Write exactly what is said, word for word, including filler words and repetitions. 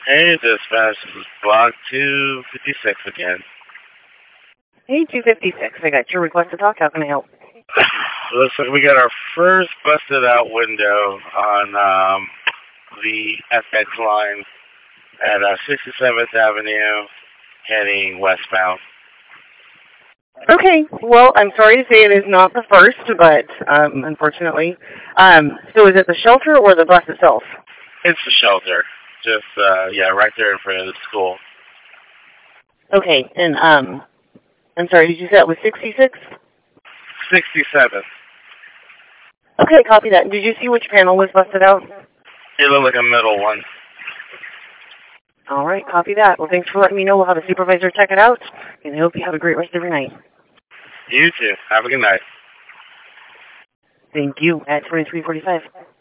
Hey, dispatch, this is block two fifty-six again. Hey, two fifty-six, I got your request to talk. How can I help? Looks like we got our first busted out window on um, the F X line at uh, sixty-seventh Avenue heading westbound. Okay, well, I'm sorry to say it is not the first, but um, unfortunately. Um, so is it the shelter or the bus itself? It's the shelter. Just, uh, yeah, right there in front of the school. Okay, and um, I'm sorry, did you say that was sixty-six? sixty-seven. Okay, copy that. Did you see which panel was busted out? It looked like a middle one. All right, copy that. Well, thanks for letting me know. We'll have a supervisor check it out, and I hope you have a great rest of your night. You too. Have a good night. Thank you. At twenty-three forty-five.